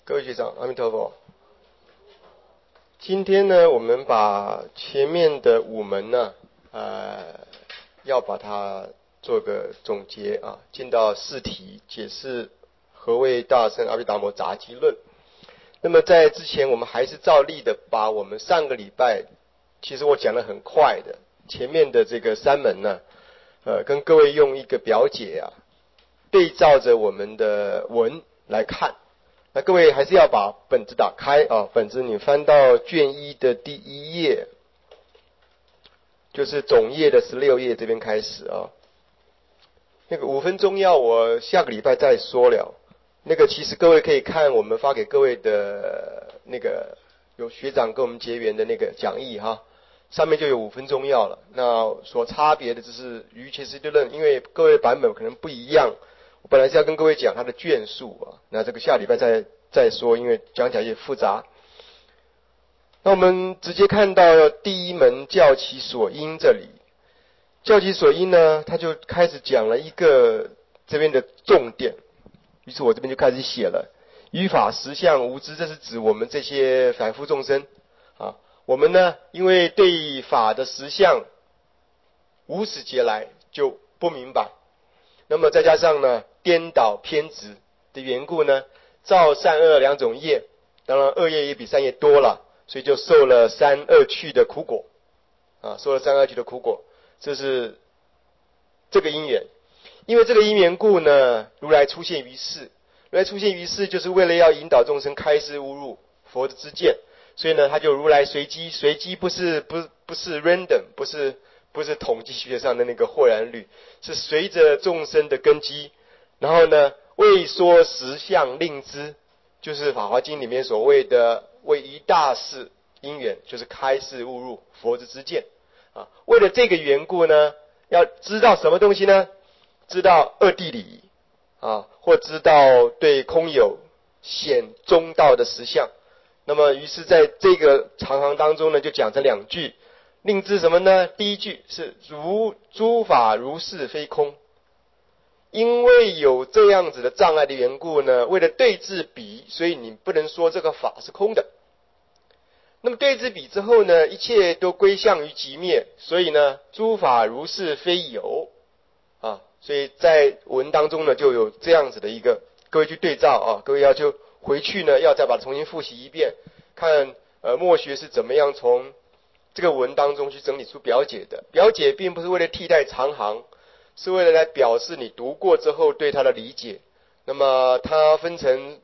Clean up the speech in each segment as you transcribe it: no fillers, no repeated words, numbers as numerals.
各位学长，阿弥陀佛。今天呢，我们把前面的5门呢，要把它做个总结啊，进到4题，解释何谓大乘阿毗达摩杂集论。那么在之前，我们还是照例的把我们上个礼拜，其实我讲得很快的，前面的这个3门呢，跟各位用一个表解啊，对照着我们的文来看。那各位还是要把本子打开啊，本子你翻到卷1的第1页，就是总页的16页这边开始啊。那个5分钟要我下个礼拜再说了。那个其实各位可以看我们发给各位的那个有学长跟我们结缘的那个讲义哈，上面就有5分钟要了。那所差别的就是于切斯蒂论，因为各位版本可能不一样。我本来是要跟各位讲它的卷数啊，那这个下礼拜再说，因为讲起来也复杂。那我们直接看到第1门教其所因这里，教其所因呢，他就开始讲了一个这边的重点，于是我这边就开始写了，于法实相无知，这是指我们这些凡夫众生啊。我们呢，因为对法的实相无始劫来就不明白，那么再加上呢颠倒偏执的缘故呢，造善恶2种业，当然恶业也比善业多了，所以就受了三恶趣的苦果啊，受了三恶趣的苦果，这是这个因缘。因为这个因缘故呢，如来出现于世，如来出现于世就是为了要引导众生开示悟入佛的知见，所以呢他就如来随机不是 random， 不是统计学上的那个或然率，是随着众生的根基，然后呢为说实相令知，就是法华经里面所谓的为一大事因缘，就是开示悟入佛之知见啊。为了这个缘故呢，要知道什么东西呢？知道二谛理啊，或知道对空有显中道的实相。那么于是在这个长行当中呢，就讲这2句，令知什么呢？第1句是诸法如是非空。因为有这样子的障碍的缘故呢，为了对治彼，所以你不能说这个法是空的。那么对治彼之后呢，一切都归向于寂灭，所以呢，诸法如是非有啊。所以在文当中呢，就有这样子的一个，各位去对照啊，各位要就回去呢，要再把它重新复习一遍，看墨学是怎么样从这个文当中去整理出表解的。表解并不是为了替代长行，是为了来表示你读过之后对它的理解。那么它分成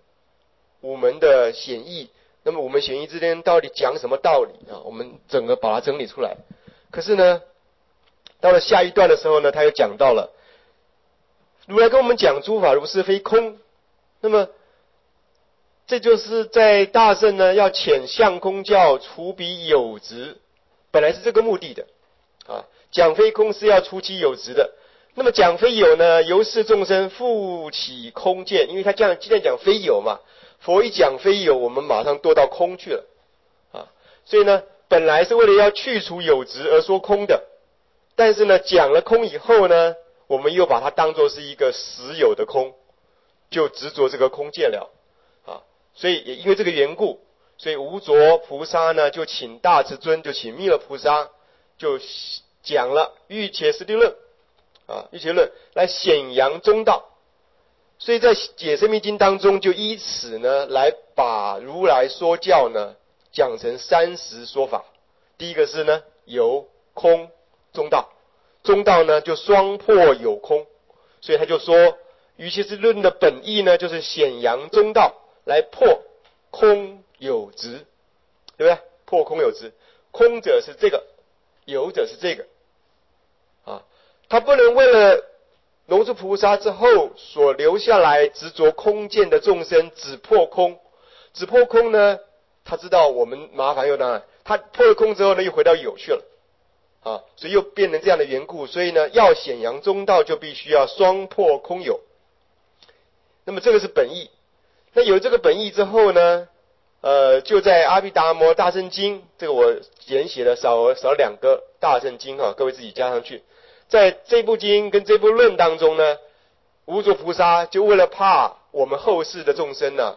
5门的显义，那么5门显义之间到底讲什么道理啊？我们整个把它整理出来。可是呢，到了下一段的时候呢，他又讲到了如来跟我们讲诸法如是非空，那么这就是在大乘呢要遣相空教除彼有执，本来是这个目的的啊。讲非空是要除其有执的。那么讲非有呢，由是众生复起空见，因为他既然讲非有嘛，佛一讲非有，我们马上堕到空去了啊。所以呢，本来是为了要去除有执而说空的，但是呢，讲了空以后呢，我们又把它当作是一个实有的空，就执着这个空见了啊。所以也因为这个缘故，所以无着菩萨呢就请大慈尊，就请弥勒菩萨，就讲了欲切斯蒂论啊，欲切论来显扬中道。所以在解深密经当中，就依此呢来把如来说教呢讲成30说法。第一个是呢有空中道，中道呢就双破有空，所以他就说于切斯论的本意呢就是显扬中道，来破空有执，对不对？破空有执，空者是这个，有者是这个啊。他不能为了龙树菩萨之后所留下来执着空见的众生只破空，只破空呢，他知道我们麻烦又当然，他破了空之后呢又回到有去了啊，所以又变成这样的缘故。所以呢，要显扬中道就必须要双破空有。那么这个是本意。那有这个本意之后呢，就在阿毗达摩大乘经，这个我简写了少2个大乘经啊，各位自己加上去。在这部经跟这部论当中呢，无着菩萨就为了怕我们后世的众生呢，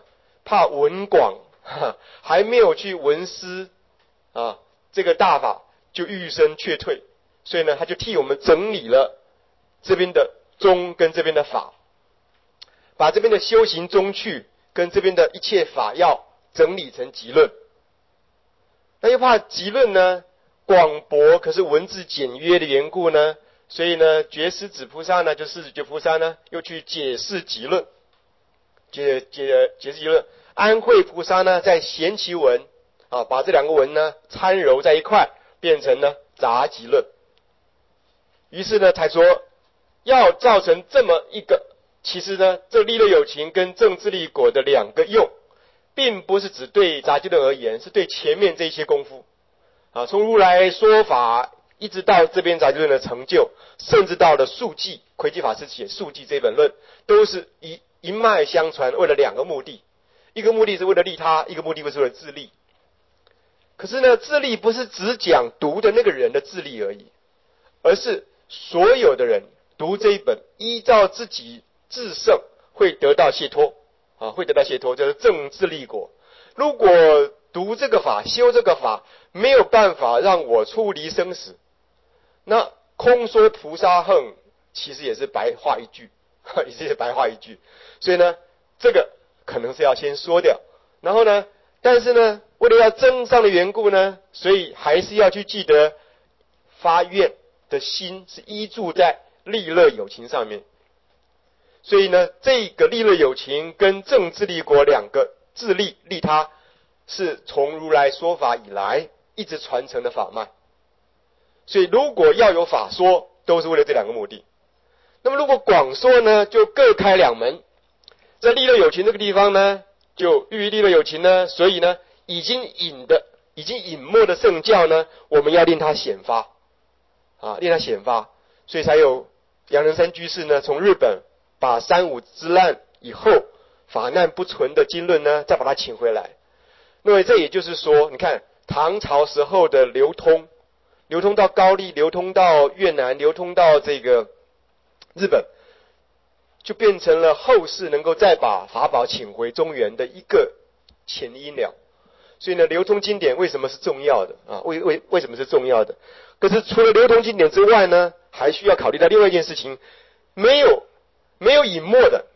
怕文广还没有去闻思这个大法就欲生却退，所以呢，他就替我们整理了这边的宗跟这边的法，把这边的修行宗趣跟这边的一切法要整理成集论。那又怕集论呢广博，可是文字简约的缘故呢，所以呢，觉师子菩萨呢，就世子觉菩萨呢，又去解释集论，解释集论。安慧菩萨呢，在贤其文把这两个文呢掺揉在一块，变成呢杂集论。于是呢，才说要造成这么一个，其实呢，这利乐有情跟正自利果的两个用，并不是只对杂集论而言，是对前面这些功夫从如来说法一直到这边杂集论的成就，甚至到了述记，魁基法师写述记这本论，都是一脉相传，为了两个目的，一个目的是为了利他，一个目的是为了自利。可是呢，自利不是只讲读的那个人的自利而已，而是所有的人读这一本，依照自己自胜，会得到解脱会得到解脱，就是正自利果。如果读这个法，修这个法，没有办法让我出离生死，那空说菩萨横，其实也是白话一句，也是白话一句。所以呢，这个可能是要先说掉。然后呢，但是呢，为了要增上的缘故呢，所以还是要去记得发愿的心是依注在利乐有情上面。所以呢，这个利乐有情跟正自利果两个自利利他，是从如来说法以来一直传承的法脉。所以如果要有法说，都是为了这两个目的。那么如果广说呢，就各开两门。在利乐有情这个地方呢，就寓于利乐有情呢，所以呢，已经隐没的圣教呢，我们要令它显发令它显发。所以才有杨仁山居士呢，从日本把三武之难以后法难不存的经论呢，再把它请回来。那么这也就是说，你看唐朝时候的流通到高丽，流通到越南，流通到这个日本，就变成了后世能够再把法宝请回中原的一个前因了。所以呢，流通经典为什么是重要的为什么是重要的？可是除了流通经典之外呢，还需要考虑到另外一件事情，没有隐没的，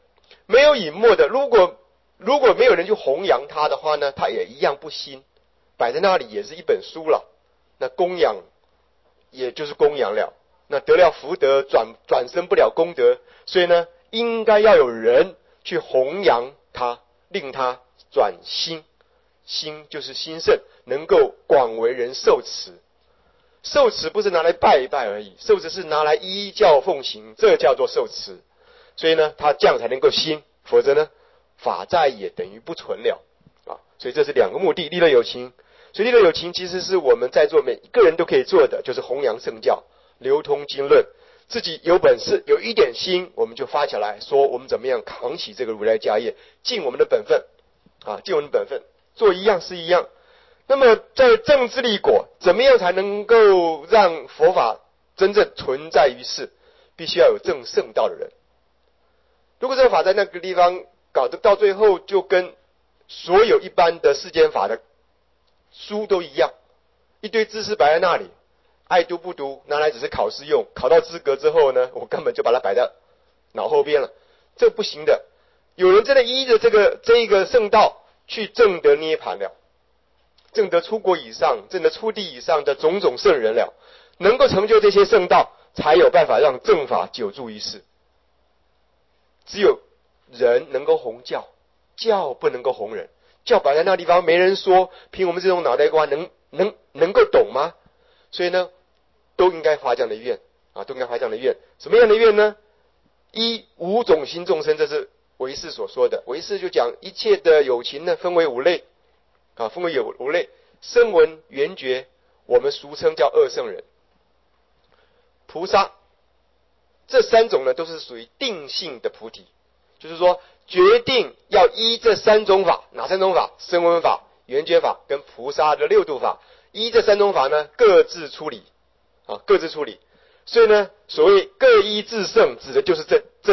如果没有人去弘扬它的话呢，它也一样不兴，摆在那里也是一本书了。那供养也就是供养了，那得了福德转生不了功德，所以呢，应该要有人去弘扬它，令它转兴。兴就是兴盛，能够广为人受持。受持不是拿来拜一拜而已，受持是拿来依教奉行，这叫做受持。所以呢，它这样才能够兴，否则呢，法在也等于不存了所以这是两个目的，利乐有情。所以利乐有情其实是我们在座每一个人都可以做的，就是弘扬圣教，流通经论。自己有本事有一点心，我们就发起来说我们怎么样扛起这个如来家业，尽我们的本分尽我们的本分，做一样是一样。那么在正自利果，怎么样才能够让佛法真正存在于世？必须要有正圣道的人。如果这个法在那个地方搞得到最后，就跟所有一般的世间法的书都一样，一堆知识摆在那里，爱读不读，拿来只是考试用，考到资格之后呢，我根本就把它摆在脑后边了，这不行的。有人真的依着这个圣道去证得涅槃了，证得出国以上，证得出地以上的种种圣人了，能够成就这些圣道，才有办法让正法久住于世。只有人能够弘教，教不能够弘人。教摆在那地方没人说，凭我们这种脑袋瓜能够懂吗？所以呢，都应该发这样的愿都应该发这样的愿。什么样的愿呢？一五种心众生，这是唯识所说的。唯识就讲一切的有情呢，分为五类分为五类：声闻、缘觉，我们俗称叫二圣人；菩萨，这三种呢都是属于定性的菩提，就是说决定要依这三种法。哪三种法？声闻法、缘觉法跟菩萨的六度法，依这三种法呢各自处理各自处理。所以呢，所谓各依自胜，指的就是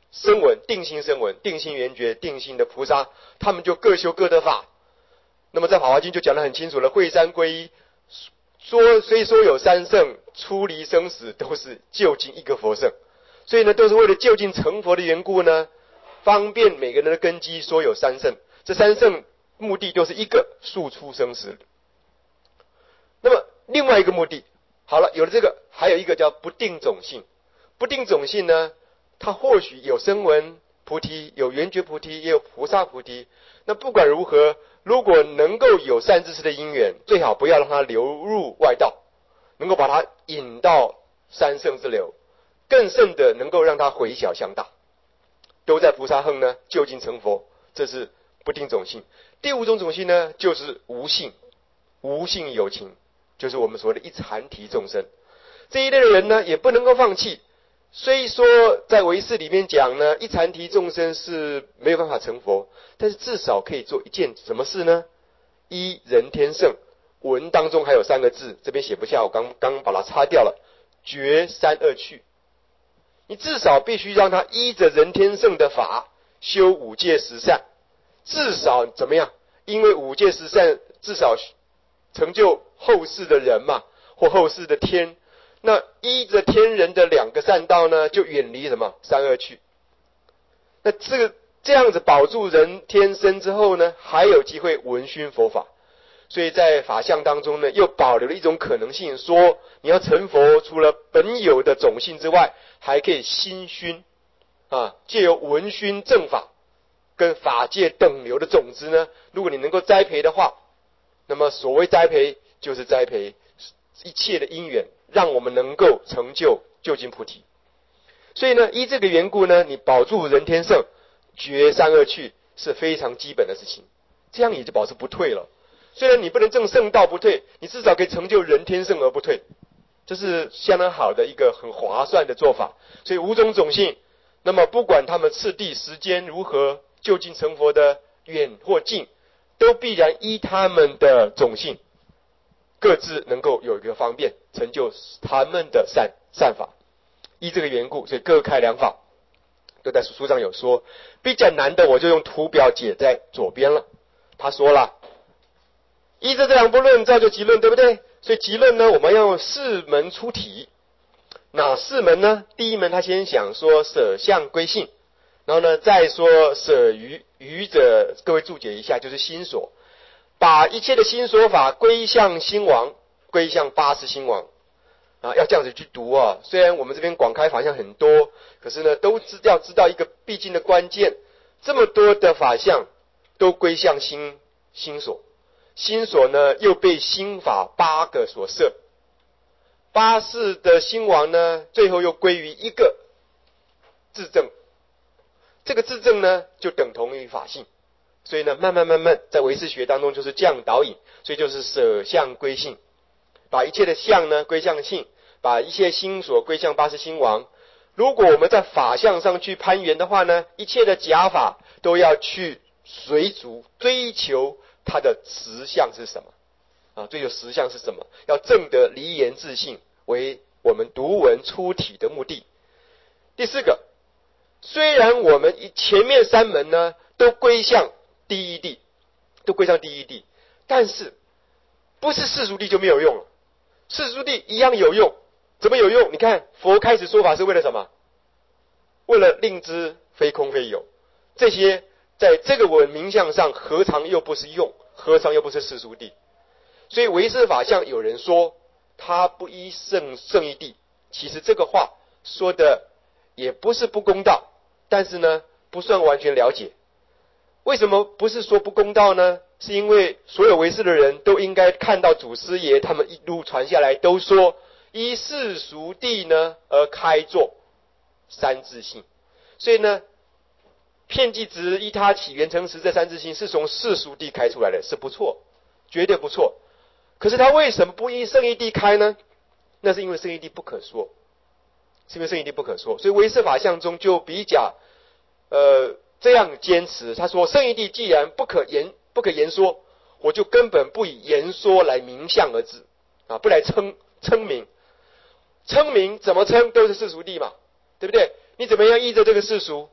声闻、定心声闻、定心圆觉、定心的菩萨，他们就各修各的法。那么在《法华经》就讲得很清楚了，会三归一，虽说有三圣，出离生死都是就近一个佛圣，所以呢，都是为了就近成佛的缘故呢，方便每个人的根基，说有三圣。这三圣目的就是一个，速出生死。那么另外一个目的，好了，有了这个，还有一个叫不定种性。不定种性呢，它或许有声闻菩提，有圆觉菩提，也有菩萨菩提。那不管如何，如果能够有善知识的因缘，最好不要让它流入外道，能够把它引到三圣之流，更甚的能够让它回小向大，都在菩萨行呢就近成佛。这是不定种性。第五种种性呢，就是无性。无性有情，就是我们所谓的一禅提众生。这一类的人呢，也不能够放弃。虽说在唯识里面讲呢，一禅提众生是没有办法成佛，但是至少可以做一件什么事呢？一人天圣。文当中还有三个字，这边写不下，我刚把它擦掉了。绝三恶趣。你至少必须让他依着人天圣的法修五戒十善，至少怎么样？因为五戒十善至少成就后世的人嘛，或后世的天。那依着天人的两个善道呢，就远离什么三恶趣。那这样子保住人天生之后呢，还有机会闻熏佛法。所以在法相当中呢，又保留了一种可能性，说你要成佛，除了本有的种性之外，还可以心熏借由闻熏正法跟法界等流的种子呢，如果你能够栽培的话，那么所谓栽培就是栽培一切的因缘，让我们能够成就究竟菩提。所以呢，依这个缘故呢，你保住人天圣，绝三恶趣是非常基本的事情，这样也就保持不退了。虽然你不能证圣道不退，你至少可以成就人天圣而不退，这是相当好的一个很划算的做法。所以五种种性，那么不管他们次第时间如何，究竟成佛的远或近，都必然依他们的种性，各自能够有一个方便，成就他们的善法。依这个缘故，所以各开两法，都在书上有说。比较难的，我就用图表解在左边了。他说了，依着这两部论造就集论，对不对？所以集论呢，我们要用四门出题。哪四门呢？第一门他先想说舍相归性，然后呢再说舍余，余者各位注解一下，就是心所，把一切的心所法归向心王，归向八识心王要这样子去读啊。虽然我们这边广开法相很多，可是呢都要知道一个必经的关键，这么多的法相都归向心所，心所呢又被心法八个所摄，八识的心王呢最后又归于一个自证，这个自证呢就等同于法性。所以呢慢慢在唯识学当中就是这样导引，所以就是舍相归性，把一切的相呢归向性，把一切心所归向八识心王。如果我们在法相上去攀缘的话呢，一切的假法都要去随逐追求它的实相是什么追求实相是什么，要证得离言自性，为我们读文出体的目的。第四个，虽然我们前面三门呢都归向第一谛，但是不是世俗谛就没有用了，世俗谛一样有用。怎么有用？你看佛开始说法是为了什么？为了令知非空非有，这些在这个文明相上何尝又不是用，何尝又不是世俗谛？所以唯识法相有人说他不依圣义谛，其实这个话说的也不是不公道，但是呢不算完全了解。为什么不是说不公道呢？是因为所有唯识的人都应该看到祖师爷他们一路传下来都说依世俗谛呢而开作三自性，所以呢遍计执依他起缘成实这三自性是从世俗谛开出来的，是不错，绝对不错。可是他为什么不依圣义谛开呢？那是因为圣义谛不可说，所以唯识法相中就比较这样坚持。他说圣义谛既然不可言说，我就根本不以言说来明相而止不来称名怎么称都是世俗谛嘛，对不对？你怎么样依着这个世俗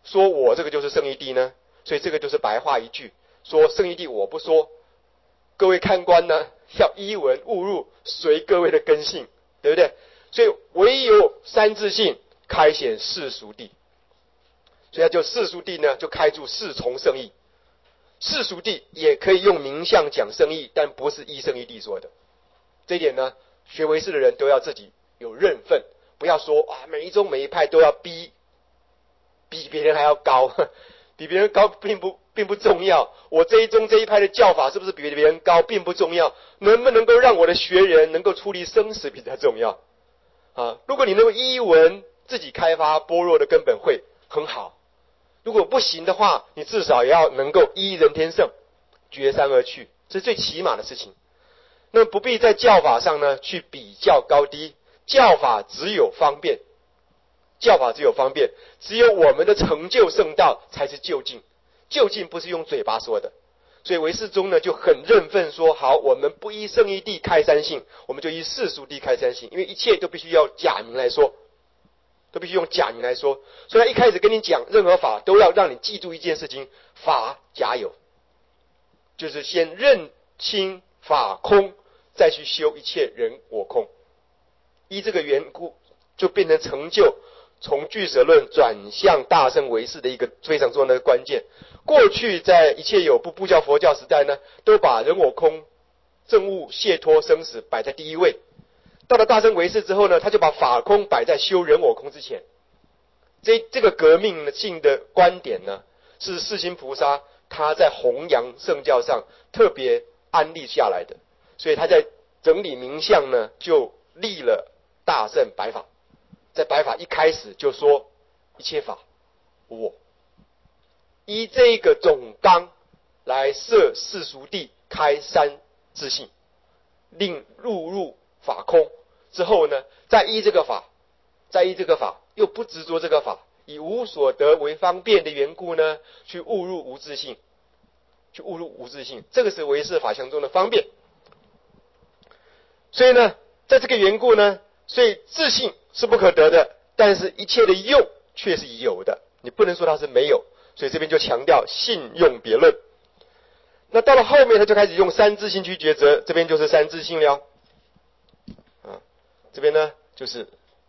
说我这个就是圣义帝呢？所以这个就是白话一句，说圣义帝我不说，各位看官呢要依文误入，随各位的根性，对不对？所以唯有三自性开显世俗谛，所以他就世俗谛呢就开注四重圣义。世俗谛也可以用名相讲圣义，但不是依圣义谛说的。这一点呢，学唯识的人都要自己有认分，不要说啊每一宗每一派都要比别人还要高，比别人高并不重要。我这一宗这一派的教法是不是比别人高并不重要，能不能够让我的学人能够处理生死比较重要啊。如果你能够依文自己开发般若的根本会很好，如果不行的话，你至少也要能够依人天圣，绝三而去，这是最起码的事情。那么不必在教法上呢去比较高低，教法只有方便，教法只有方便，只有我们的成就圣道才是究竟，究竟不是用嘴巴说的。所以唯识宗呢就很认分说，好，我们不依圣义谛开三性，我们就依世俗谛开三性，因为一切都必须要假名来说，都必须用假名来说。所以他一开始跟你讲任何法都要让你记住一件事情，法假有，就是先认清法空，再去修一切人我空。依这个缘故就变成成就从俱舍论转向大乘唯识的一个非常重要的关键。过去在一切有部部教佛教时代呢，都把人我空、证悟、解脱、生死摆在第一位。到了大乘唯识之后呢，他就把法空摆在修人我空之前。这个革命性的观点呢，是世心菩萨他在弘扬圣教上特别安立下来的。所以他在整理名相呢，就立了大乘白法。在白法一开始就说一切法无我，依这个总纲来设世俗谛开三自性，令入法空之后呢，再依这个法又不执着这个法，以无所得为方便的缘故呢，去误入无自性，这个是唯识法相中的方便。所以呢，在这个缘故呢，所以自性是不可得的，但是一切的用却是有的，你不能说它是没有。所以这边就强调性用别论。那到了后面他就开始用三自性去抉择，这边就是三自性了这边呢就是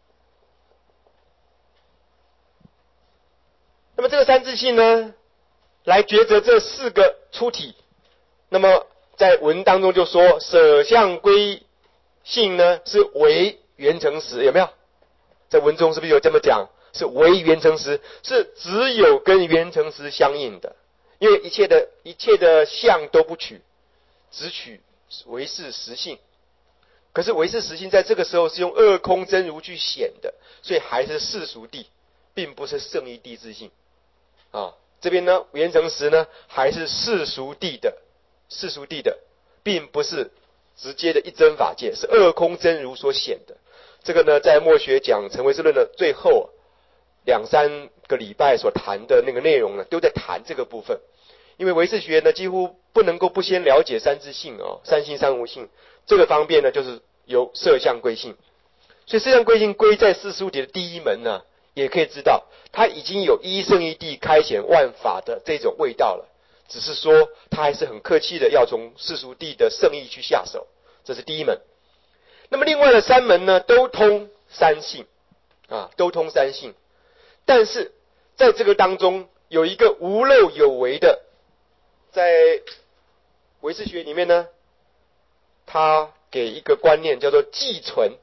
那么这个三自性呢来抉择这四个出体。那么在文当中就说舍相归性呢是为缘成实，有没有？在文中是不是有这么讲？是为缘成实，是只有跟缘成实相应的，因为一切的相都不取，只取唯是实性。可是唯是实性在这个时候是用二空真如去显的，所以还是世俗谛，并不是圣义谛自性这边呢缘成实呢还是世俗谛的，并不是直接的一真法界，是二空真如所显的。这个呢在末学讲成唯识论的最后2-3个礼拜所谈的那个内容呢，都在谈这个部分。因为唯识学呢几乎不能够不先了解三自性三性三无性，这个方面呢就是由色相归性。所以色相归性归在世俗谛的第一门呢，也可以知道它已经有依圣义谛开显万法的这种味道了，只是说他还是很客气的要从世俗谛的圣义去下手，这是第一门。那么另外的三门呢都通三性都通三性，但是在这个当中有一个无漏有为的，在唯识学里面呢，他给一个观念叫做寄存。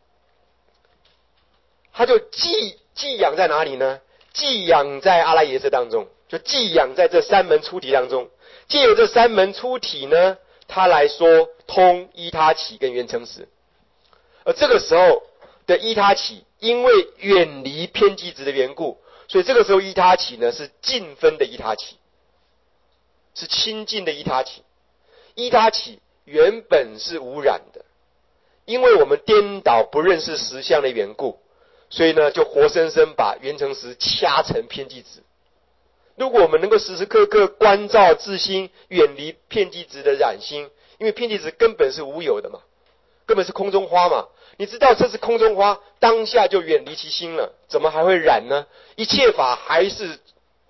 他就寄养在哪里呢？寄养在阿赖耶识当中，就寄养在这三门出体当中。借由这三门出体呢，他来说通依他起跟缘成实。而这个时候的依他起，因为远离偏激执的缘故，所以这个时候依他起呢是净分的依他起，是清净的依他起。依他起原本是污染的，因为我们颠倒不认识实相的缘故，所以呢就活生生把缘成实掐成偏激执。如果我们能够时时刻刻关照自心，远离偏激执的染心，因为偏激执根本是无有的嘛，根本是空中花嘛，你知道这是空中花，当下就远离其心了，怎么还会染呢？一切法还是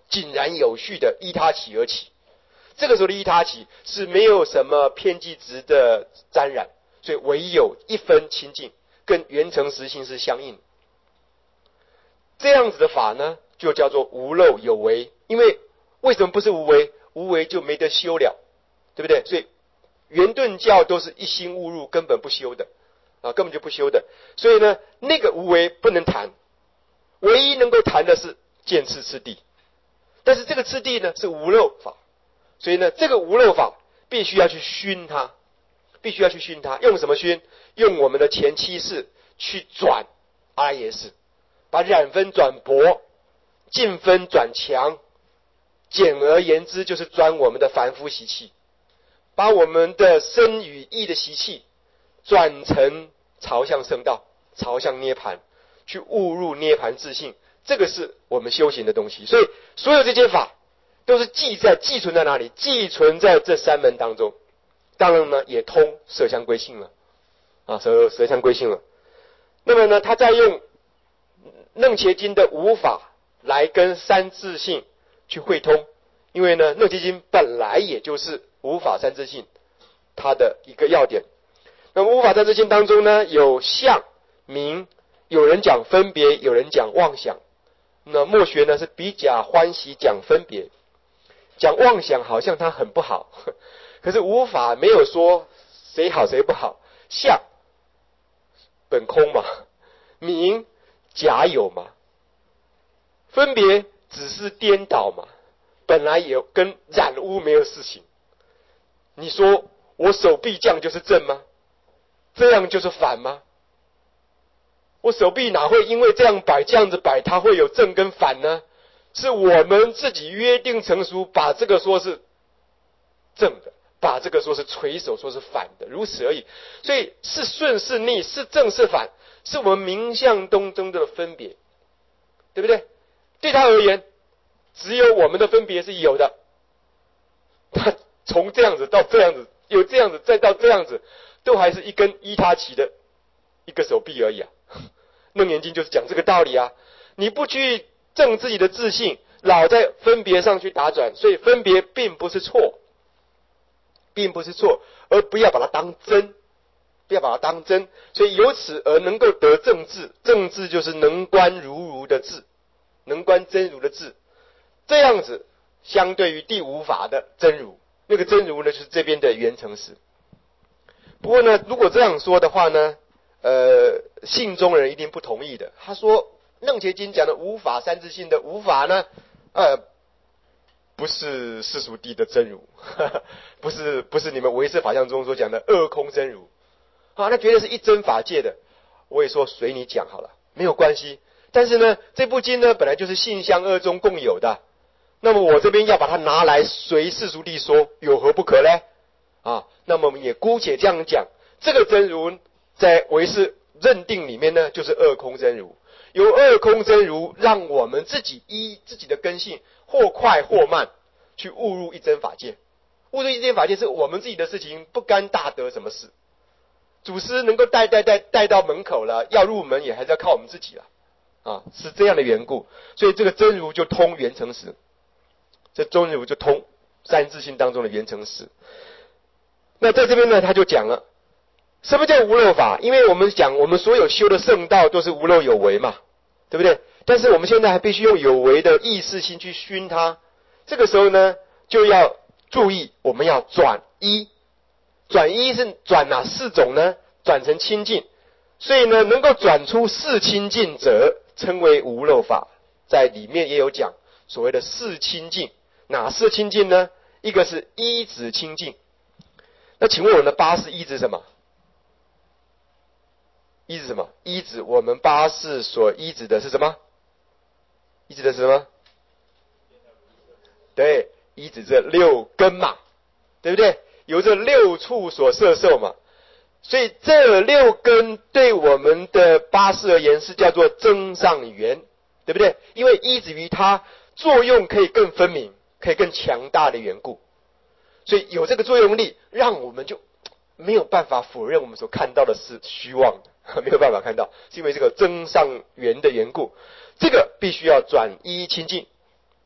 井然有序的依他起而起。这个时候的依他起是没有什么偏激值的沾染，所以唯有一分清净，跟缘成实性是相应。这样子的法呢，就叫做无漏有为。因为为什么不是无为？无为就没得修了，对不对？所以圆顿教都是一心误入，根本不修的根本就不修的。所以呢，那个无为不能谈，唯一能够谈的是见次次第。但是这个次第呢是无漏法，所以呢，这个无漏法必须要去熏它，必须要去熏它。用什么熏？用我们的前七识去转阿赖耶识，把染分转薄，净分转强。简而言之，就是转我们的凡夫习气，把我们的身与意的习气转成朝向圣道，朝向涅槃，去悟入涅槃自性。这个是我们修行的东西。所以所有这些法都是寄存在哪里？寄存在这三门当中。当然呢，也通舍相归性了舍相归性了。那么呢，他再用楞伽经的无法来跟三自性去会通。因为呢，楞伽经本来也就是无法三自性它的一个要点。那么无法三自性当中呢，有相名，有人讲分别，有人讲妄想。那末学呢是比较欢喜讲分别，讲妄想好像它很不好，可是无法没有说谁好谁不好。相本空嘛，名假有嘛，分别只是颠倒嘛，本来也跟染污没有事情。你说我手臂这样就是正吗？这样就是反吗？我手臂哪会因为这样摆这样子摆它会有正跟反呢？是我们自己约定成熟，把这个说是正的，把这个说是垂手，说是反的，如此而已。所以是顺是逆，是正是反，是我们名相当中的分别，对不对？对他而言，只有我们的分别是有的。他从这样子到这样子，有这样子再到这样子，都还是一根依他起的一个手臂而已啊。楞严经就是讲这个道理啊。你不去正自己的自信，老在分别上去打转，所以分别并不是错，并不是错，而不要把它当真，不要把它当真。所以由此而能够得正智，正智就是能观如的智，能观真如的智。这样子相对于第五法的真如，那个真如呢就是这边的圆成实。不过呢，如果这样说的话呢，信中人一定不同意的。他说楞伽经讲的无法三自性的无法呢，不是世俗谛的真如，不是你们唯识法相中所讲的二空真如那绝对是一真法界的。我也说随你讲好了，没有关系。但是呢，这部经呢本来就是性相二中共有的，那么我这边要把它拿来随世俗谛说，有何不可呢？那么我们也姑且这样讲，这个真如在唯识认定里面呢，就是二空真如。由二空真如让我们自己依自己的根性，或快或慢，去悟入一真法界。悟入一真法界是我们自己的事情，不干大德什么事。祖师能够带到门口了，要入门也还是要靠我们自己了是这样的缘故。所以这个真如就通圆成实，这真如就通三自性当中的圆成实。那在这边呢，他就讲了什么叫无漏法。因为我们讲我们所有修的圣道都是无漏有为嘛，对不对？但是我们现在还必须用有为的意识心去熏它。这个时候呢，就要注意我们要转一。转一是转哪四种呢？转成清净。所以呢，能够转出四清净者称为无漏法。在里面也有讲所谓的四清净。哪四清净呢？一个是依止清净。那请问我们的八识依止什么？依止什么？依止我们八识所依止的是什么？依止的是什么？对，依止这六根嘛，对不对？由这六处所摄受嘛。所以这六根对我们的八识而言是叫做增上缘，对不对？因为依止于它，作用可以更分明，可以更强大的缘故。所以有这个作用力，让我们就没有办法否认我们所看到的是虚妄的，没有办法看到，是因为这个增上缘的缘故。这个必须要转依清净。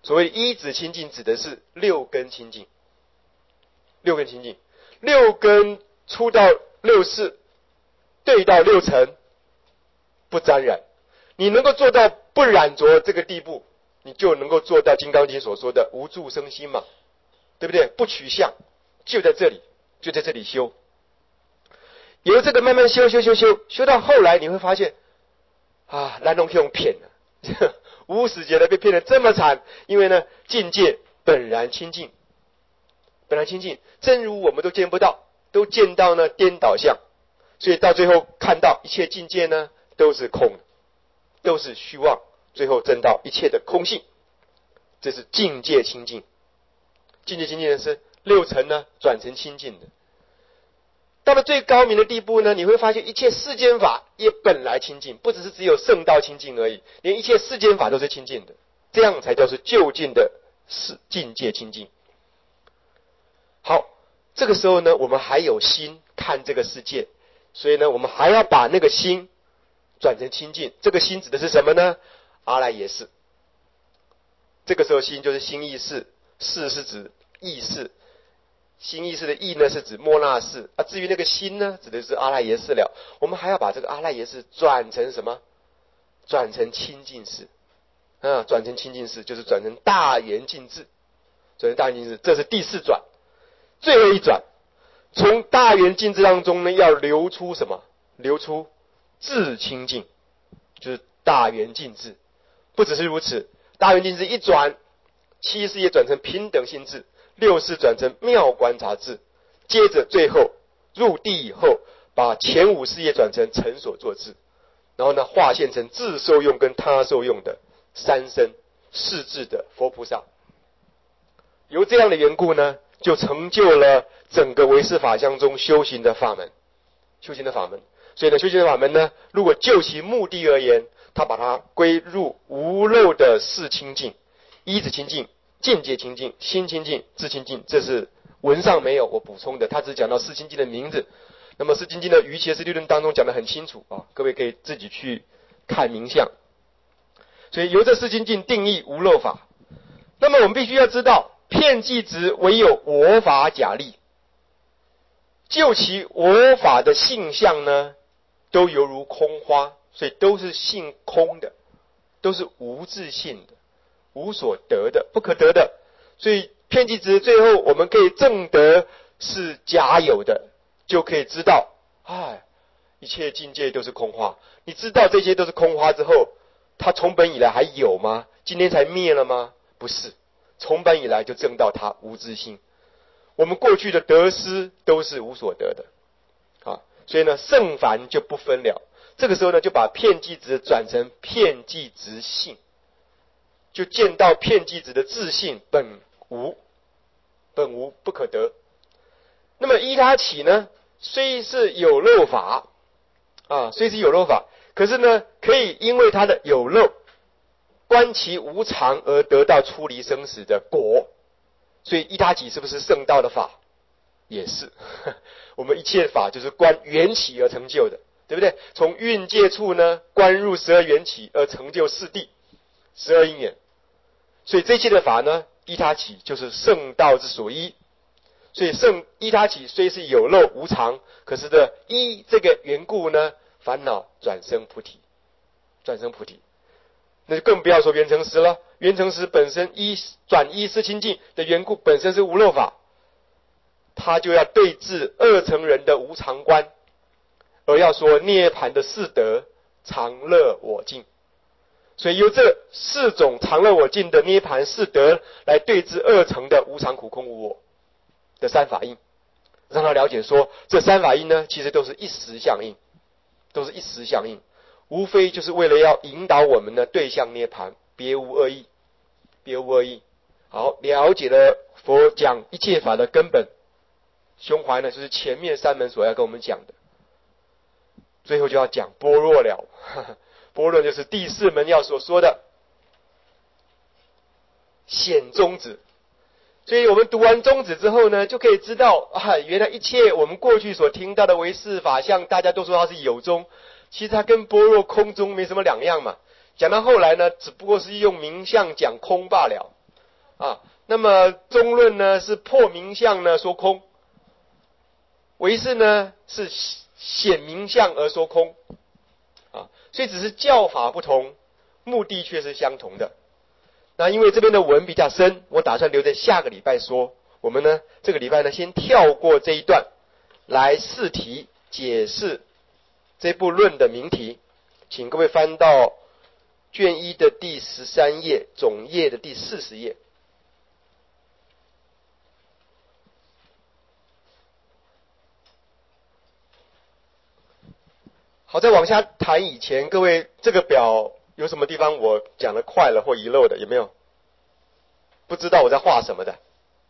所谓一指清净指的是六根清净，六根清净，六根出到六识，对到六尘，不沾染。你能够做到不染着这个地步，你就能够做到《金刚经》所说的无住生心嘛，对不对？不取相，就在这里，就在这里修。由这个慢慢修到后来，你会发现啊，蓝龙用骗了，无始劫的被骗得这么惨，因为呢，境界本然清净，本然清净，真如我们都见不到，都见到呢颠倒相，所以到最后看到一切境界呢都是空的，都是虚妄，最后证到一切的空性，这是境界清净。境界清净的是六尘呢转成清净的。到了最高明的地步呢，你会发现一切世间法也本来清净，不只是只有圣道清净而已，连一切世间法都是清净的，这样才叫是究竟的境界清净。好，这个时候呢，我们还有心看这个世界，所以呢，我们还要把那个心转成清净。这个心指的是什么呢？阿赖耶识。这个时候心就是心意识，识是指意识。心意识的意呢是指莫那识啊，至于那个心呢，指的是阿赖耶识了。我们还要把这个阿赖耶识转成什么？转成清净识啊，转成清净识就是转成大圆净智，转成大圆净智，这是第四转，最后一转。从大圆净智当中呢，要流出什么？流出智清净，就是大圆净智。不只是如此，大圆净智一转，七识也转成平等性智。六识转成妙观察智，接着最后入地以后，把前五识也转成成所作智，然后呢化现成自受用跟他受用的三身四智的佛菩萨。由这样的缘故呢，就成就了整个唯识法相中修行的法门，修行的法门。所以呢，修行的法门呢，如果就其目的而言，他把它归入无漏的四清净，一指清净，境界清净，心清净，智清净，这是文上没有我补充的，他只讲到四清净的名字。那么四清净的瑜伽师律论当中讲得很清楚啊，各位可以自己去看名相。所以由这四清净定义无漏法。那么我们必须要知道，遍计执唯有我法假立，就其我法的性相呢，都犹如空花，所以都是性空的，都是无自性的，无所得的，不可得的。所以遍计执最后我们可以证得是假有的，就可以知道一切境界都是空花。你知道这些都是空花之后，它从本以来还有吗？今天才灭了吗？不是，从本以来就证到它无自性。我们过去的得失都是无所得的所以呢圣凡就不分了。这个时候呢，就把遍计执转成遍计执性，就见到遍计执的自性本无，本无不可得。那么依他起呢，虽是有漏法虽是有漏法，可是呢可以因为它的有漏，观其无常而得到出离生死的果。所以依他起是不是圣道的法？也是我们一切法就是观缘起而成就的，对不对？从蕴界处呢观入12缘起而成就四谛12因缘。所以这一切的法呢，依他起就是圣道之所依。所以依他起虽是有漏无常，可是的依这个缘故呢，烦恼转生菩提，转生菩提。那就更不要说圆成实了。圆成实本身转依是清净的缘故，本身是无漏法，他就要对治二乘人的无常观，而要说涅槃的四德常乐我净。所以由这四种常乐我净的涅槃四德来对治二乘的无常苦空无我的三法印，让他了解说这三法印呢，其实都是一时相应，都是一时相应，无非就是为了要引导我们的对象涅槃，别无恶意，别无恶意。好，了解了佛讲一切法的根本，胸怀呢就是前面三门所要跟我们讲的，最后就要讲般若了。般若就是第四门要所说的显宗旨。所以我们读完宗旨之后呢，就可以知道原来一切我们过去所听到的唯识法相，大家都说它是有宗，其实它跟般若空宗没什么两样嘛。讲到后来呢，只不过是用名相讲空罢了。 啊。那么中论呢是破名相呢说空，唯识呢是显名相而说空啊。所以只是教法不同，目的却是相同的。那因为这边的文比较深，我打算留在下个礼拜说。我们呢这个礼拜呢先跳过这一段，来试题解释这部论的名题。请各位翻到卷1的第13页，总页的第40页。好，在往下谈以前，各位这个表有什么地方我讲得快了或遗漏的？有没有？不知道我在画什么的？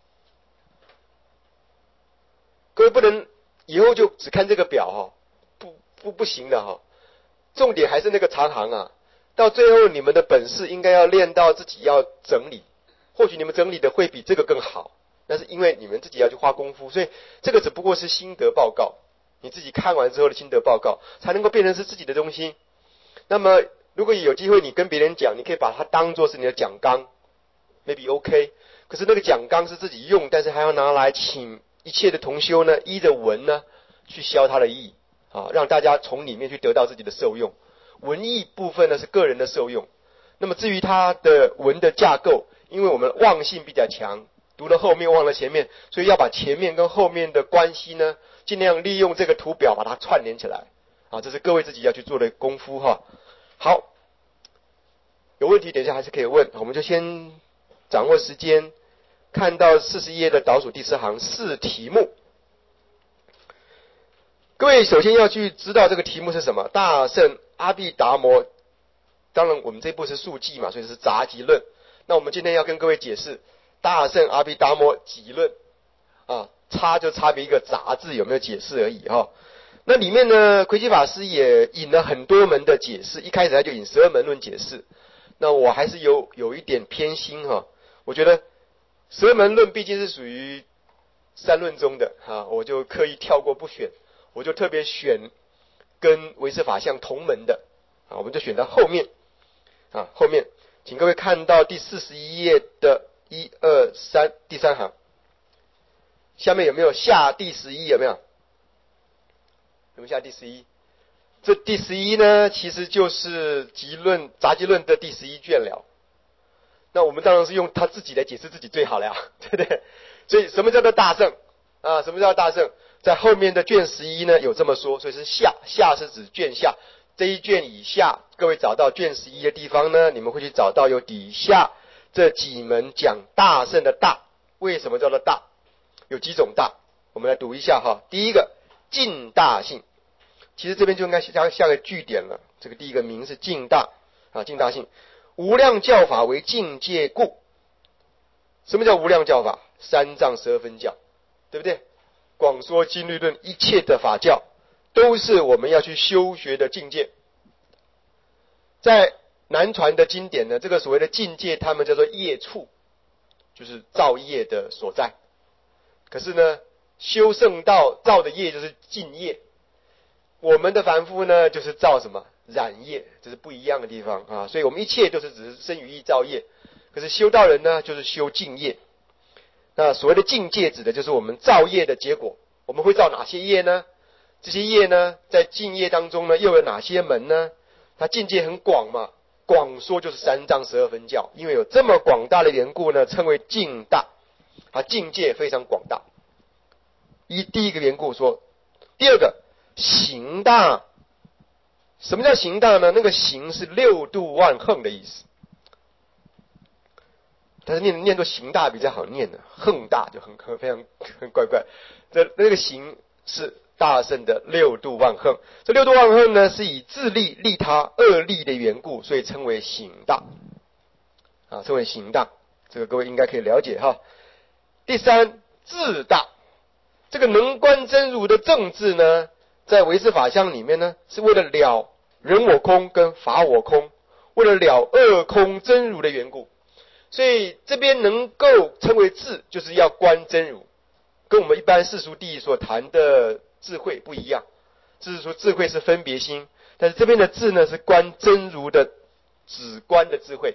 各位不能以后就只看这个表不行的哈。重点还是那个长行啊，到最后你们的本事应该要练到自己要整理，或许你们整理的会比这个更好，但是因为你们自己要去花功夫，所以这个只不过是心得报告，你自己看完之后的心得报告才能够变成是自己的东西。那么如果有机会你跟别人讲，你可以把它当作是你的讲纲 maybe OK， 可是那个讲纲是自己用，但是还要拿来请一切的同修呢依着文呢去消它的意啊，让大家从里面去得到自己的受用。文艺部分呢是个人的受用，那么至于它的文的架构，因为我们忘性比较强，读了后面忘了前面，所以要把前面跟后面的关系呢尽量利用这个图表把它串联起来啊，这是各位自己要去做的功夫哈。好，有问题等一下还是可以问，我们就先掌握时间，看到40页的倒数第4行试题目。各位首先要去知道这个题目是什么，大乘阿毗达摩，当然我们这部是述记嘛，所以是杂集论。那我们今天要跟各位解释大乘阿毗达摩集论啊，差就差别一个杂字有没有解释而已哈。那里面呢，魁基法师也引了很多门的解释，一开始他就引12门论解释。那我还是有一点偏心哈，我觉得12门论毕竟是属于三论中的哈，我就刻意跳过不选。我就特别选跟唯识法相同门的啊，我们就选到后面啊，后面请各位看到第41页的1、2、3第3行，下面有没有下第11？有没有？有没有下第11？这第11呢，其实就是杂集论的第11卷了。那我们当然是用他自己来解释自己最好了呀，对不对？所以什么叫做大乘啊？什么叫大乘？在后面的卷11呢有这么说，所以是下是指卷下，这一卷以下，各位找到卷11的地方呢，你们会去找到有底下这几门讲大乘的大。为什么叫做大？有几种大，我们来读一下哈。第一个尽大性，其实这边就应该下个句点了，这个第一个名是尽大啊，尽大性。无量教法为境界故。什么叫无量教法？3藏12分教，对不对？广说经律论，一切的法教都是我们要去修学的境界。在南传的经典呢，这个所谓的境界他们叫做业处，就是造业的所在。可是呢，修圣道造的业就是净业，我们的凡夫呢就是造什么染业，这是不一样的地方啊。所以我们一切都是只是生于意造业，可是修道人呢就是修净业。那所谓的境界指的就是我们造业的结果。我们会造哪些业呢？这些业呢在净业当中呢又有哪些门呢？它境界很广嘛，广说就是3藏12分教，因为有这么广大的缘故呢，称为境大啊，境界非常广大。第一个缘故说。第二个行大。什么叫行大呢？那个行是6度万横的意思，但是念作行大比较好念的，横大就非常怪怪。那个行是大乘的6度万横，这6度万横呢是以自利利他恶利的缘故，所以称为行大啊，称为行大，这个各位应该可以了解哈。第三智大，这个能观真如的正智呢，在唯识法相里面呢，是为了人我空跟法我空，为了二空真如的缘故。所以这边能够称为智，就是要观真如，跟我们一般世俗谛所谈的智慧不一样。就是说智慧是分别心，但是这边的智呢是观真如的止观的智慧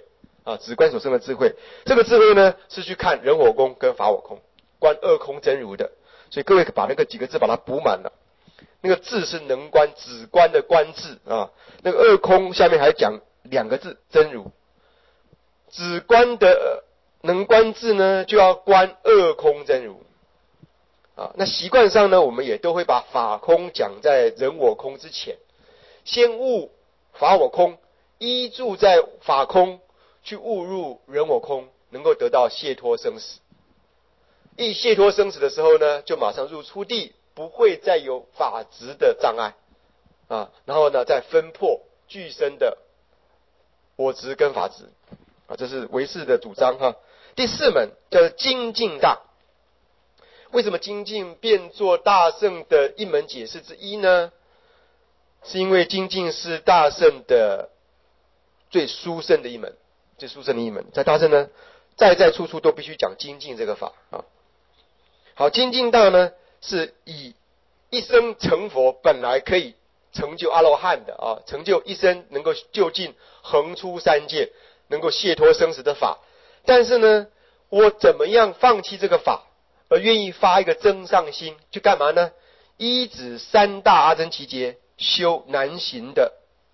止观所生的智慧。这个智慧呢，是去看人我空跟法我空，观二空真如的。所以各位把那个几个字把它补满了。那个字是能观，止观的观字啊。那个二空下面还讲2个字真如。止观的能观字呢，就要观二空真如。那习惯上呢，我们也都会把法空讲在人我空之前，先悟法我空，依住在法空去悟入人我空，能够得到解脱生死。一解脱生死的时候呢，就马上入初地，不会再有法执的障碍然后呢，再分破具身的我执跟法执这是唯识的主张第4门叫做精进大。为什么精进变作大乘的一门解释之一呢？是因为精进是大乘的最殊胜的一门，最殊胜的一门。在大乘呢，在处处都必须讲精进这个法好，精进大呢，是以一生成佛，本来可以成就阿罗汉的成就一生能够就近横出三界，能够解脱生死的法。但是呢，我怎么样放弃这个法，而愿意发一个增上心，去干嘛呢？依止3大阿僧祇劫，修难行的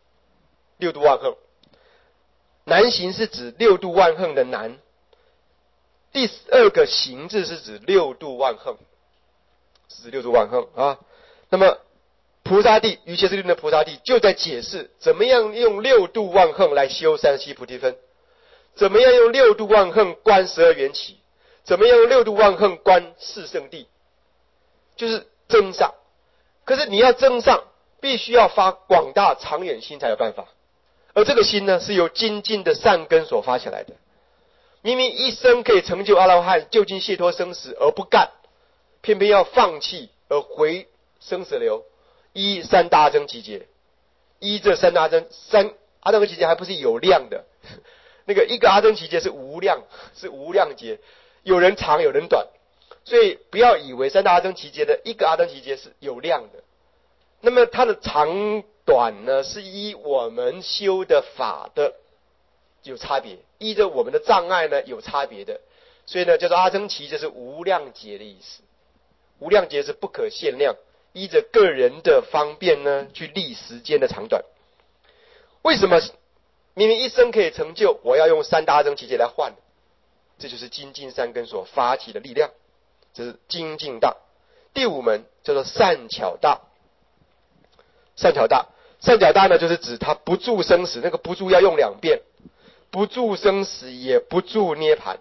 6度万行。难行是指6度万行的难。第2个行字是指6度万行，是指6度万行那么菩萨地，瑜伽师论的菩萨地就在解释怎么样用6度万行来修37菩提分，怎么样用6度万行观12缘起，怎么样用6度万行观4圣谛，就是增上。可是你要增上，必须要发广大长远心才有办法。而这个心呢，是由精进的善根所发起来的。明明一生可以成就阿罗汉，就近解脱生死而不干，偏偏要放弃而回生死流，依3大阿僧祇劫，依这3大3阿僧祇劫还不是有量的，那个一个阿僧祇劫是无量劫，有人长有人短，所以不要以为3大阿僧祇劫的一个阿僧祇劫是有量的。那么它的长短呢，是依我们修的法的有差别，依着我们的障碍呢有差别的。所以呢，叫做阿僧祇，就是无量劫的意思。无量劫是不可限量，依着个人的方便呢去立时间的长短。为什么明明一生可以成就，我要用3大阿僧祇劫来换？这就是精进善根所发起的力量，这是精进大。第5门叫做善巧大。善巧大呢，就是指它不住生死，那个不住要用2遍，不住生死也不住涅槃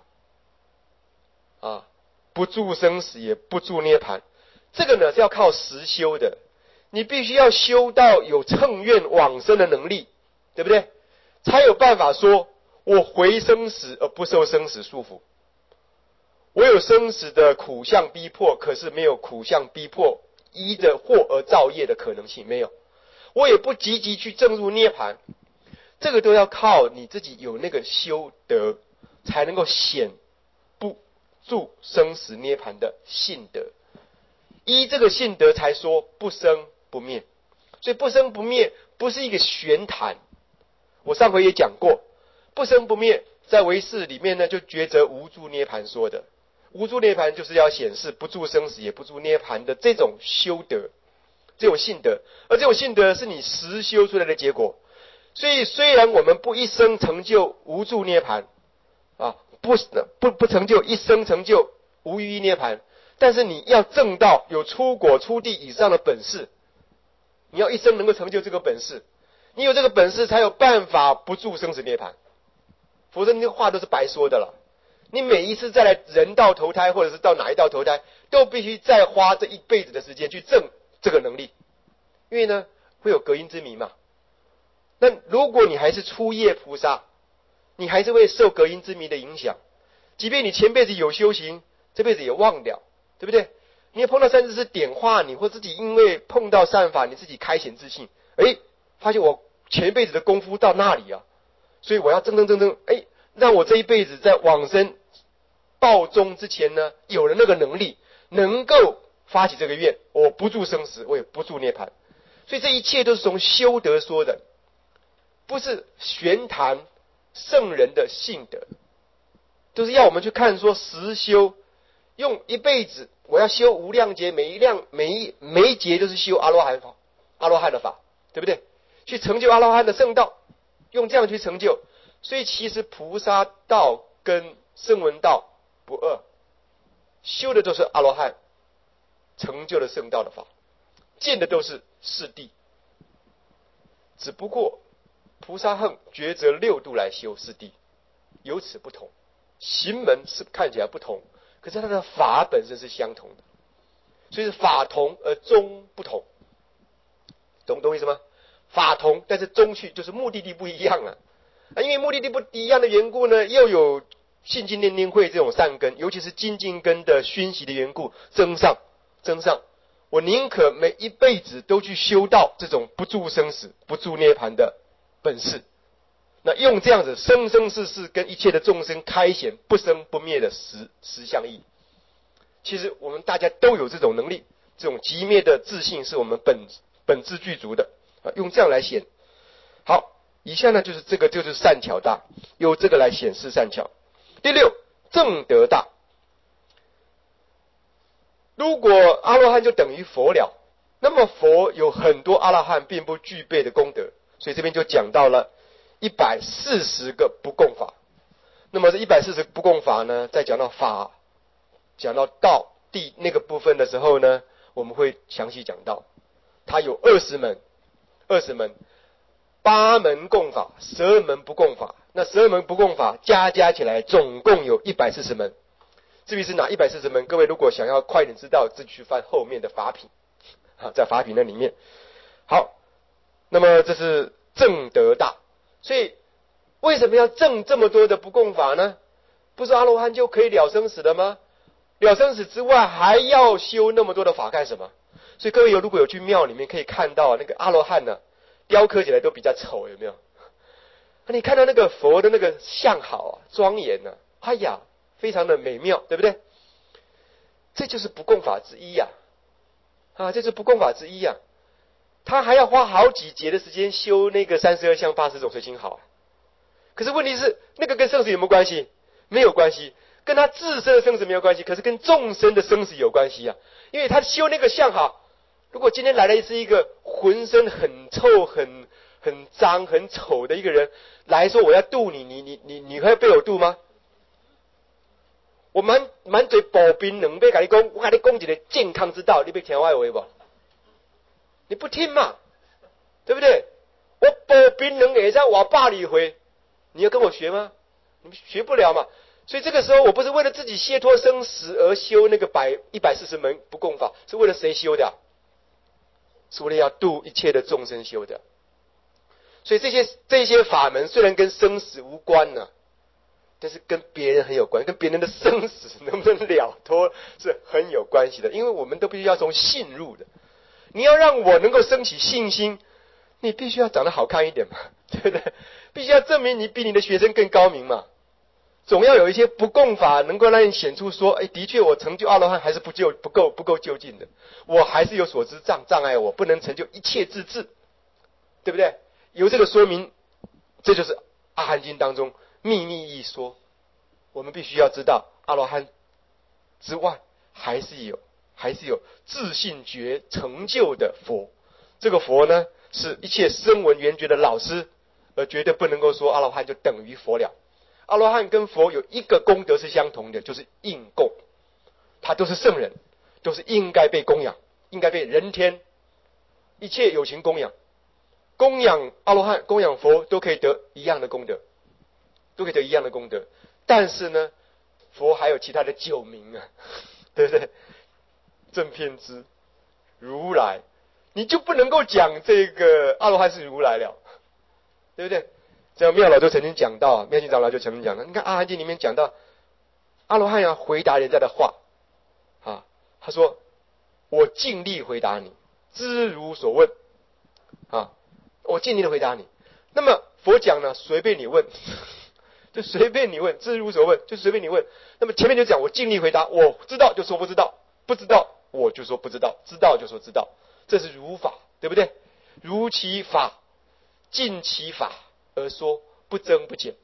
不住生死也不住涅槃。这个呢是要靠实修的，你必须要修到有乘愿往生的能力，对不对？才有办法说我回生死而不受生死束缚。我有生死的苦相逼迫，可是没有苦相逼迫依着祸而造业的可能性，没有。我也不积极去证入涅槃，这个都要靠你自己有那个修德，才能够显不住生死涅槃的信德。依这个信德才说不生不灭。所以不生不灭不是一个玄谈，我上回也讲过，不生不灭在唯识里面呢，就抉择无住涅槃说的。无住涅槃就是要显示不住生死也不住涅槃的这种修德，这种信德，而这种信德是你实修出来的结果。所以虽然我们不一生成就无住涅槃不成就一生成就无余涅槃，但是你要证到有出果出地以上的本事，你要一生能够成就这个本事，你有这个本事才有办法不住生死涅槃，否则你这个话都是白说的了。你每一次再来人道投胎，或者是到哪一道投胎，都必须再花这一辈子的时间去证这个能力，因为呢会有隔音之谜嘛。那如果你还是初业菩萨，你还是会受隔音之谜的影响，即便你前辈子有修行，这辈子也忘掉，对不对？你也碰到善知识点化你，或自己因为碰到善法，你自己开显自信，发现我前辈子的功夫到那里所以我要争，让我这一辈子在往生报终之前呢，有了那个能力，能够发起这个愿，我不住生死，我也不住涅槃。所以这一切都是从修德说的，不是玄谈圣人的性德，就是要我们去看说实修，用一辈子我要修无量劫，每一劫都是修阿罗汉法，阿罗汉的法，对不对？去成就阿罗汉的圣道，用这样去成就。所以其实菩萨道跟声闻道不二，修的都是阿罗汉成就了圣道的法，见的都是四谛，只不过菩萨行抉择六度来修四谛，有此不同。行门是看起来不同，可是它的法本身是相同的，所以是法同而宗不同，懂意思吗？法同，但是宗去就是目的地不一样啊。因为目的地不一样的缘故呢，又有信经念念会这种善根，尤其是精进根的熏习的缘故，增上。我宁可每一辈子都去修到这种不住生死、不住涅槃的本事。那用这样子生生世世跟一切的众生开显不生不灭的实相义。其实我们大家都有这种能力，这种极灭的自信是我们本质具足的用这样来显。好，以下呢就是善巧大，由这个来显示善巧。第六，正德大。如果阿罗汉就等于佛了，那么佛有很多阿罗汉并不具备的功德，所以这边就讲到了140个不共法。那么这140不共法呢，在讲到法、讲到道、地那个部分的时候呢，我们会详细讲到，它有20门，8门共法，12门不共法。那12门不共法加起来总共有140门。至于是哪140门，各位如果想要快点知道，自己去翻后面的法品，在法品那里面。好，那么这是正德大。所以为什么要证这么多的不共法呢？不是阿罗汉就可以了生死的吗？了生死之外还要修那么多的法干什么？所以各位如果有去庙里面可以看到那个阿罗汉呢，雕刻起来都比较丑，有没有？你看到那个佛的那个像好庄严哎呀，非常的美妙，对不对？这就是不共法之一这是不共法之一他还要花好几节的时间修那个32相80种随心好可是问题是，那个跟生死有没有关系？没有关系。跟他自身的生死没有关系，可是跟众生的生死有关系因为他修那个相好，如果今天来了是一个浑身很臭、很脏、很丑的一个人来说，我要度你，你会被我度吗？我满嘴保冰冷被跟你讲，我跟你讲一个健康之道，你要听我的话不？你不听嘛，对不对？我保冰冷也在我爸里回，你要跟我学吗？你学不了嘛。所以这个时候，我不是为了自己解脱生死而修那个140门不共法，是为了谁修的？是为了要度一切的众生修的。所以这些法门虽然跟生死无关但是跟别人很有关，跟别人的生死能不能了脱是很有关系的。因为我们都必须要从信入的，你要让我能够升起信心，你必须要长得好看一点嘛，对不对？必须要证明你比你的学生更高明嘛。总要有一些不共法能够让你显出说，的确我成就阿罗汉还是不够究竟的，我还是有所知障碍，我不能成就一切自治，对不对？由这个说明，这就是阿含经当中秘密一说。我们必须要知道，阿罗汉之外还是有自信觉成就的佛。这个佛呢，是一切声闻缘觉的老师，而绝对不能够说阿罗汉就等于佛了。阿罗汉跟佛有一个功德是相同的，就是应供，他都是圣人，都是应该被供养，应该被人天一切有情供养。供养阿罗汉、供养佛都可以得一样的功德，但是呢，佛还有其他的9名对不对？正遍知、如来，你就不能够讲这个阿罗汉是如来了，对不对？这样妙老就曾经讲到，妙心长老就曾经讲了，你看阿含经里面讲到，阿罗汉要回答人家的话他说我尽力回答你，知如所问我尽力的回答你。那么佛讲呢，随便你问就随便你问，知如所问就随便你问。那么前面就讲我尽力回答，我知道就说不知道，不知道我就说不知道，知道就说知道，这是如法，对不对？如其法，尽其法而说，不增不减，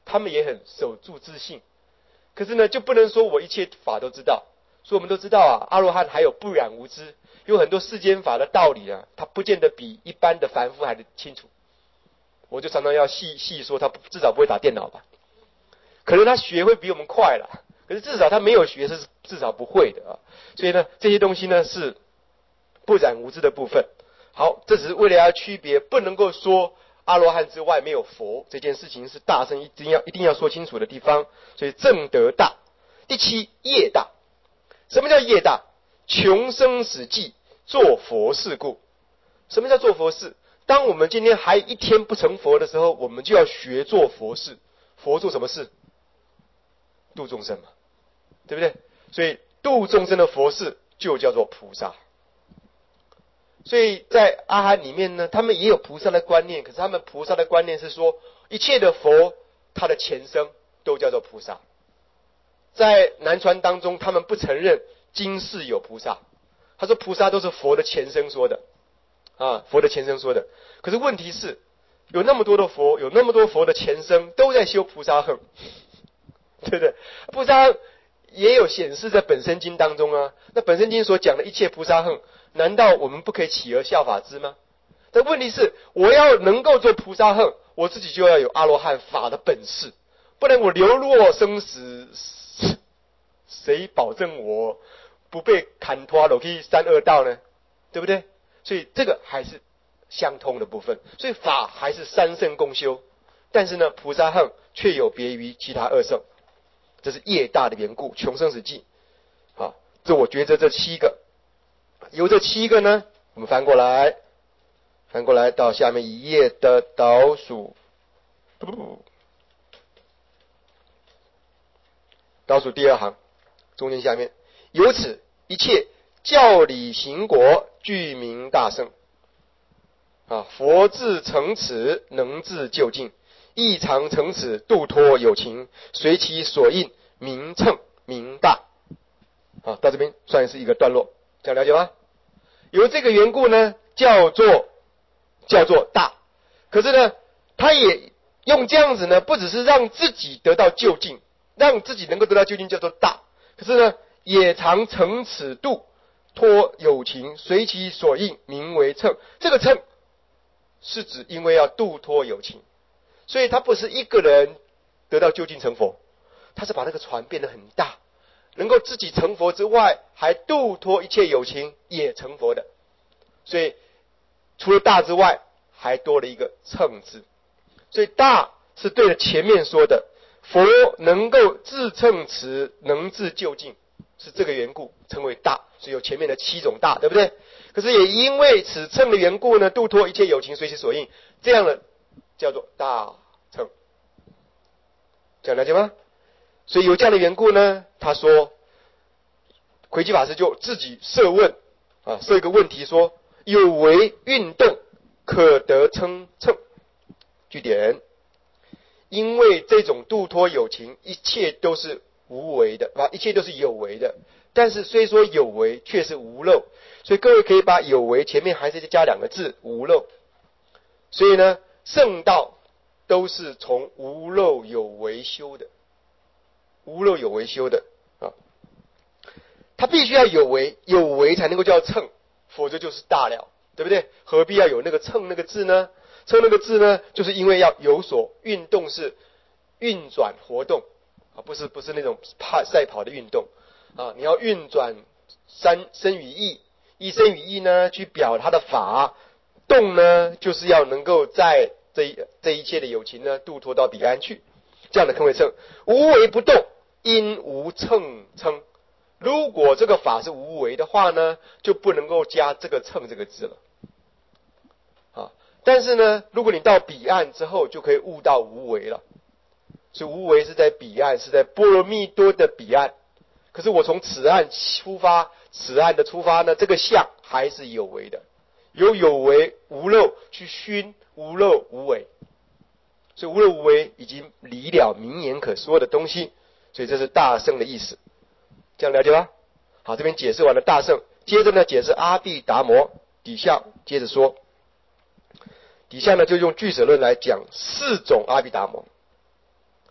他们也很守住自信。可是呢，就不能说我一切法都知道。所以我们都知道啊，阿罗汉还有不染无知，有很多世间法的道理啊，他不见得比一般的凡夫还得清楚。我就常常要细说，他至少不会打电脑吧？可能他学会比我们快了，可是至少他没有学是至少不会的啊。所以呢，这些东西呢是不染无知的部分。好，这只是为了要区别，不能够说阿罗汉之外没有佛这件事情是大乘一定要说清楚的地方。所以正德大。第七，业大。什么叫业大？穷生死际，做佛事故。什么叫做佛事？当我们今天还一天不成佛的时候，我们就要学做佛事。佛做什么事？度众生嘛，对不对？所以度众生的佛事就叫做菩萨。所以在阿含里面呢，他们也有菩萨的观念，可是他们菩萨的观念是说，一切的佛，他的前生都叫做菩萨。在南传当中，他们不承认今世有菩萨，他说菩萨都是佛的前生说的啊，佛的前生说的。可是问题是，有那么多的佛，有那么多佛的前生都在修菩萨行，对不对？菩萨行也有显示在本生经当中啊。那本生经所讲的一切菩萨行，难道我们不可以起而效法之吗？但问题是，我要能够做菩萨行，我自己就要有阿罗汉法的本事，不然我流落生死，谁保证我不被砍拖落去三恶道呢？对不对？所以这个还是相通的部分。所以法还是三圣共修，但是呢，菩萨行却有别于其他二圣，这是业大的缘故。穷生死际，好，这我觉得这七个，由这七个呢，我们翻过来到下面一页的倒数第二行，中间下面，由此一切教理行果具名大圣啊，佛自成此，能自究竟，亦常成此，度脱有情，随其所应，名称名大。啊，到这边算是一个段落，这样了解吗？由这个缘故呢，叫做大。可是呢，他也用这样子呢，不只是让自己得到究竟，让自己能够得到究竟叫做大，可是呢，也常成此度脱有情，随其所应，名为称。这个称是指因为要度脱有情，所以他不是一个人得到究竟成佛，他是把那个船变得很大，能够自己成佛之外，还度脱一切有情也成佛的。所以除了大之外，还多了一个称字。所以大是对了前面说的佛能够自称持，能自究竟，是这个缘故称为大。所以有前面的七种大，对不对？可是也因为此称的缘故呢，度脱一切有情随其所应，这样的叫做大称。这样了解吗？所以有这样的缘故呢，他说魁基法师就自己设问啊，设一个问题说，有为运动可得称称？句点，因为这种度脱有情，一切都是无为的啊，一切都是有为的。但是虽说有为，却是无漏，所以各位可以把有为前面还是加两个字无漏。所以呢，圣道都是从无漏有为修的，无漏有为修的啊。他必须要有为，有为才能够叫称，否则就是大了，对不对？何必要有那个称那个字呢？称那个字呢，就是因为要有所运动，是运转活动啊，不是那种赛跑的运动啊。你要运转身语意，一身语意呢去表他的法，动呢就是要能够在这一切的有情呢度脱到彼岸去，这样的称为称。无为不动，因无称称。如果这个法是无为的话呢，就不能够加这个称这个字了啊。但是呢，如果你到彼岸之后，就可以悟到无为了。所以无为是在彼岸，是在波罗蜜多的彼岸。可是我从此岸出发，此岸的出发呢，这个相还是有为的，有为无漏去熏无漏无为，所以无漏无为已经离了名言可说的东西，所以这是大圣的意思。这样了解吗？好，这边解释完了大圣，接着呢解释阿毗达摩，底下接着说，底下呢就用俱舍论来讲四种阿毗达摩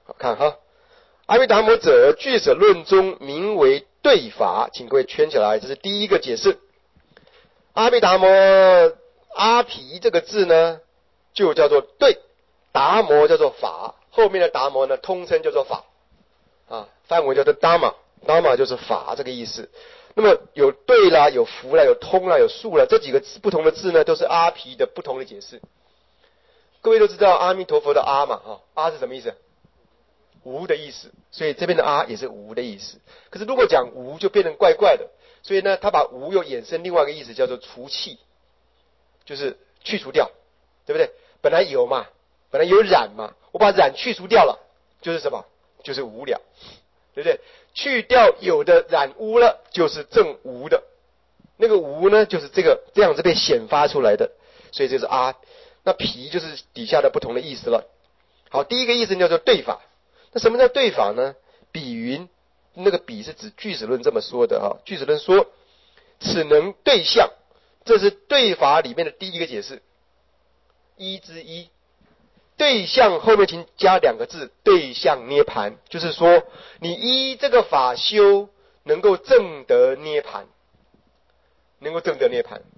好看哈，阿毗达摩者，俱舍论中名为对法，请各位圈起来，这是第一个解释。阿毗达摩，阿毗这个字呢，就叫做对，达摩叫做法，后面的达摩呢，通称叫做法，啊，梵文叫做 Dhamma，Dhamma 就是法这个意思。那么有对啦，有符啦，有通啦，有数啦，这几个不同的字呢，都是阿毗的不同的解释。各位都知道阿弥陀佛的阿嘛，阿是什么意思？无的意思，所以这边的阿也是无的意思。可是如果讲无就变成怪怪的，所以呢，他把无又衍生另外一个意思，叫做除去，就是去除掉，对不对？本来有嘛，本来有染嘛，我把染去除掉了，就是什么？就是无了，对不对？去掉有的染污了，就是正无的。那个无呢，就是这样子被显发出来的，所以这是阿。那毗就是底下的不同的意思了。好，第一个意思叫做对法。那什么叫对法呢？比云，那个比是指俱舍论这么说的哈。俱舍论说，此能对象，这是对法里面的第一个解释。一之一，对象后面请加两个字，对象涅盘，就是说你依这个法修，能够证得涅盘，能够证得涅盘。